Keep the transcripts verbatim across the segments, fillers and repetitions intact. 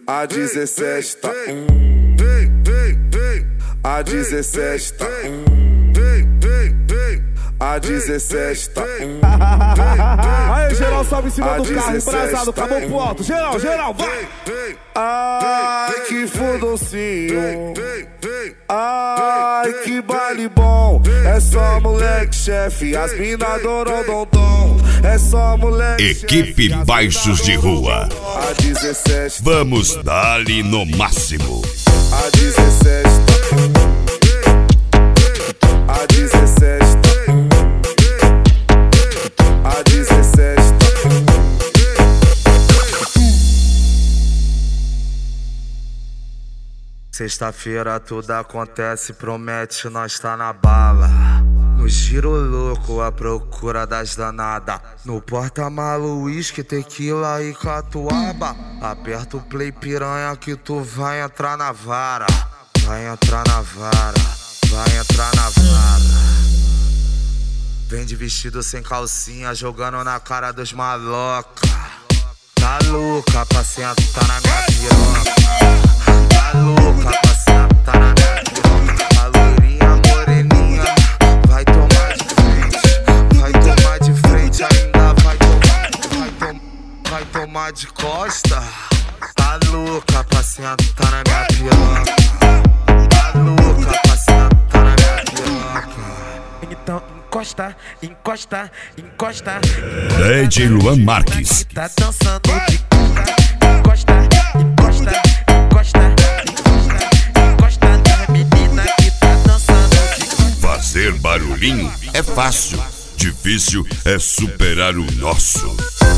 A dezessete tá um, a dezessete tá um, a dezessete tá um. Aí, geral, sobe em cima do carro, embrasado, acabou pro alto. Geral, geral, vai! Ai, que fodocinho. Ai, que baile bom. É só moleque chefe, as mina adoram dom-dom. É só moleque Equipe chefe, Baixos de Rua. A dezessete Vamos dar-lhe no máximo. A dezessete A dezessete A dezessete Sexta-feira tudo acontece, promete, nós tá na bala. No giro louco, à procura das danadas. No porta-malo, uísque, tequila e catuaba. Aperta o play piranha que tu vai entrar na vara. Vai entrar na vara, vai entrar na vara. Vem de vestido sem calcinha, jogando na cara dos maloca. Tá louca pra sentar na minha piroca. Tá louca pra sentar na minha piroca. A loirinha moreninha vai tomar de frente. Vai tomar de frente, ainda vai tomar, vai, tom, vai tomar de costa. Tá louca pra sentar na minha piroca. Tá louca pra sentar na minha piroca. Então encosta, encosta, encosta. D J Luan Marques. Tá dançando de costa, encosta, encosta, encosta, encosta na menina que tá dançando de costa. Fazer barulhinho é fácil, difícil é superar o nosso.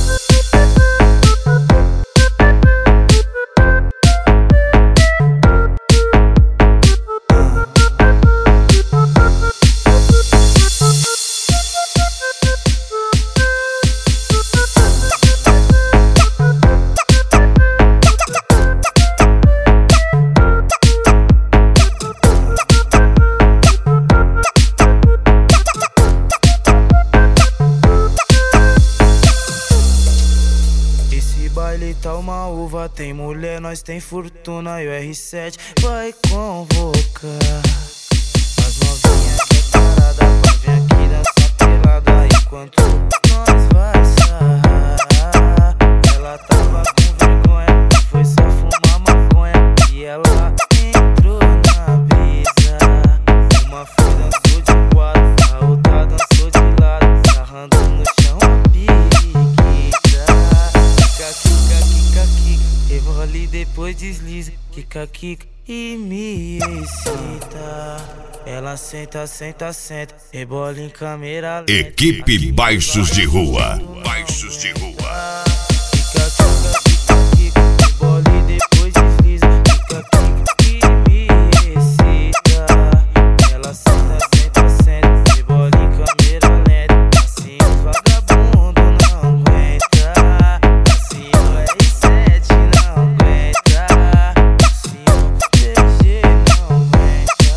Tá uma uva, tem mulher, nós tem fortuna e o R sete vai convocar as novinhas que é parada pra vir aqui dançar pelada enquanto nós vai sarrar. Ela tava com vergonha, foi só fumar maconha e ela entrou na brisa. Uma foi dançou de quatro, a outra dançou de lado, sarrando no chão a periquita. Kika, kika, kika, rebola e depois desliza. Kika, kika e me excita. Ela senta, senta, senta, rebola em câmera lenta. Equipe Baixos de Rua. Baixos de Rua. Kika, kika, kika, kika, rebola e depois desliza. Kika, kika e me excita. Ela senta, senta, senta, rebola em câmera lenta. Assim os vagabundos não aguenta. Assim o R sete não aguenta. Assim o P G não aguenta.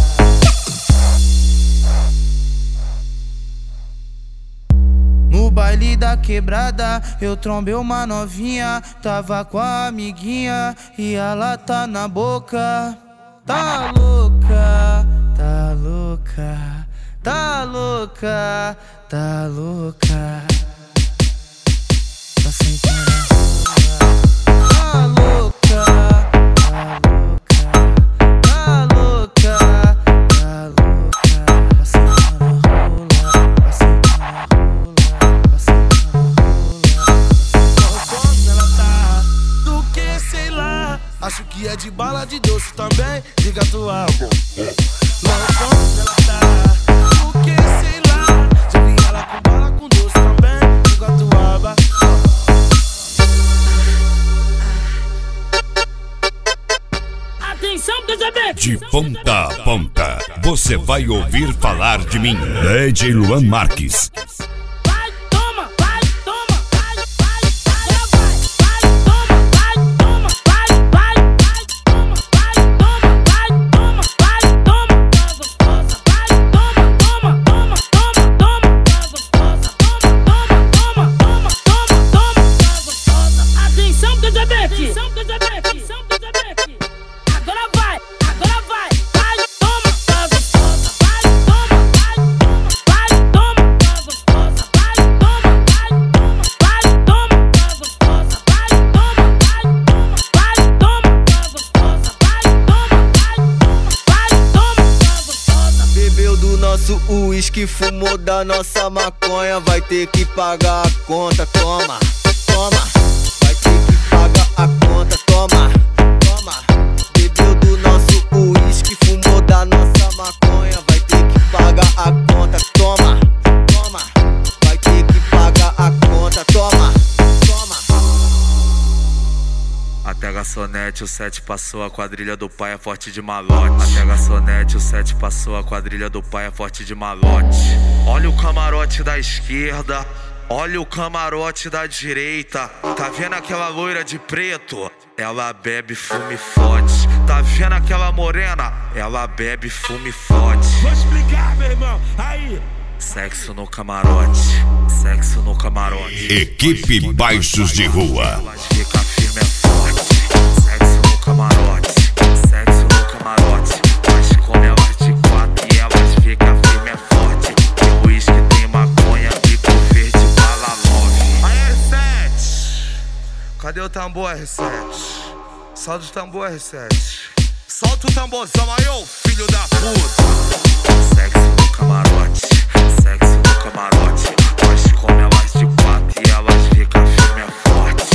No baile da quebrada, eu trombei uma novinha. Tava com a amiguinha e ela tá na boca. Tá louca, tá louca, tá louca, tá louca. Tá sentando na rua. Tá louca, tá louca, tá louca, tá louca. Tá sentando na rola, tá sentando na rola, tá sentando na rola. Como ela tá, do que sei lá. Acho que é de bala de doce também, diga tua avó. Como ela tá, do que sei lá. Já vi ela com bala com doce também, diga tua avó. Atenção, D J B! De ponta a ponta, você vai ouvir falar de mim. D J Luan Marques. Vai, toma, vai, toma, vai, vai, vai, vai, vai, toma, vai, toma, vai, vai, vai, toma, vai, toma, vai, toma, vai, toma, vai gostosa, vai, toma, toma, toma, toma, toma, vai gostosa, toma, toma, toma, toma, toma, toma, vai gostosa. Atenção, D do Zabeque, atenção do Zabeque, atenção do Zabeque. Agora vai, agora vai, vai, toma, tá gostosa, vai, toma, vai, toma, vai, toma, tá gostosa, vai, toma, vai, toma, vai, toma, tá gostosa, vai, toma, vai, toma, vai, toma, tá gostosa, vai, toma, vai, toma, vai, toma, tá gostosa. Bebeu do nosso uísque, fumou da nossa maconha, vai ter que pagar a conta, toma, toma. Vai ter que pagar a conta, toma, toma. Bebeu do nosso uísque, fumou da nossa maconha, vai ter que pagar a conta, toma, toma. Vai ter que pagar a conta, toma, toma. Até garçonete, o sete passou, a quadrilha do pai é forte de malote. Até garçonete, o sete passou, a quadrilha do pai é forte de malote. Olha o camarote da esquerda, olha o camarote da direita. Tá vendo aquela loira de preto? Ela bebe, fume e fode. Tá vendo aquela morena? Ela bebe, fume e fode. Vou explicar, meu irmão, aí. Sexo no camarote, sexo no camarote. Equipe Baixos de Rua. Elas fica firme é forte. Sexo no camarote, sexo no camarote. Mas come elas de quatro e elas fica firme é forte. Tem uísque, tem maconha, bico verde, bala love. Aí R sete, cadê o tambor R sete? Solta o tambor R sete. Solta o tamborzão aí, ô filho da puta. Sexo no camarote, sexo no camarote. Nós come elas de quatro e elas ficam firme é forte.